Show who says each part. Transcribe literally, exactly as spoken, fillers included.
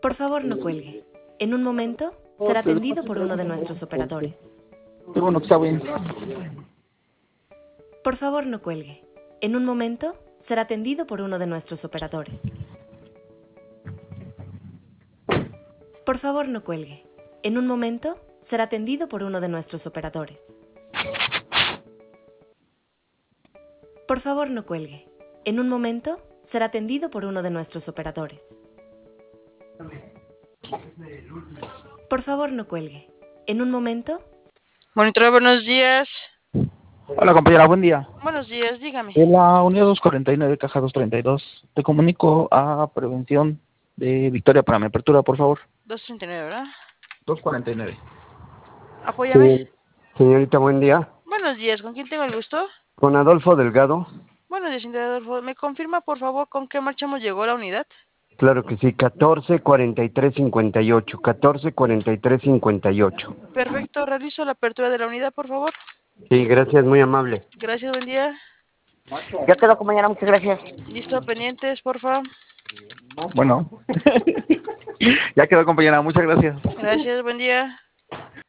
Speaker 1: Por favor, no cuelgue. En un momento será atendido por uno de nuestros operadores.
Speaker 2: Qué bueno que está bien.
Speaker 1: Por favor, no cuelgue. En un momento será atendido por uno de nuestros operadores. Por favor, no cuelgue. En un momento será atendido por uno de nuestros operadores. Por favor, no cuelgue. En un momento será atendido por uno de nuestros operadores. Por favor, no cuelgue. En un momento...
Speaker 3: Monitor, buenos días.
Speaker 2: Hola compañera, buen día.
Speaker 3: Buenos días, dígame.
Speaker 2: En la unidad doscientos cuarenta y nueve, caja doscientos treinta y dos, te comunico a prevención de Victoria para mi apertura, por favor.
Speaker 3: doscientos treinta y nueve, ¿verdad?
Speaker 2: doscientos cuarenta y nueve.
Speaker 3: Apóyame.
Speaker 4: Sí, señorita, buen día.
Speaker 3: Buenos días, ¿con quién tengo el gusto?
Speaker 4: Con Adolfo Delgado.
Speaker 3: Buenos días, señor Adolfo. ¿Me confirma, por favor, con qué marchamos llegó la unidad?
Speaker 4: Claro que sí, catorce cuarenta y tres cincuenta y ocho. catorce cuarenta y tres cincuenta y ocho.
Speaker 3: Perfecto, realizo la apertura de la unidad, por favor.
Speaker 4: Sí, gracias, muy amable.
Speaker 3: Gracias, buen día.
Speaker 5: Ya quedó, compañera, muchas gracias.
Speaker 3: Listo, pendientes, por favor.
Speaker 2: Bueno. Ya quedó compañera, muchas gracias.
Speaker 3: Gracias, buen día.